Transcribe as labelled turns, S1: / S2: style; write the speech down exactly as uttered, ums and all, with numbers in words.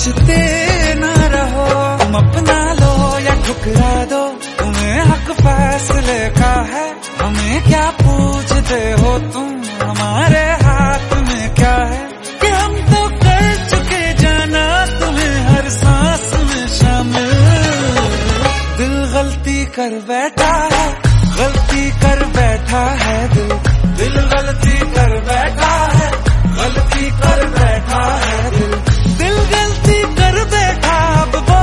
S1: सोचते ना रहो, तुम अपना लो या ठुकरा दो, तुम्हें हक फैसले का है। हमें क्या पूछते हो तुम, हमारे हाथ में क्या है कि हम तो कर चुके जाना तुम्हें हर सांस में शामिल। दिल गलती कर बैठा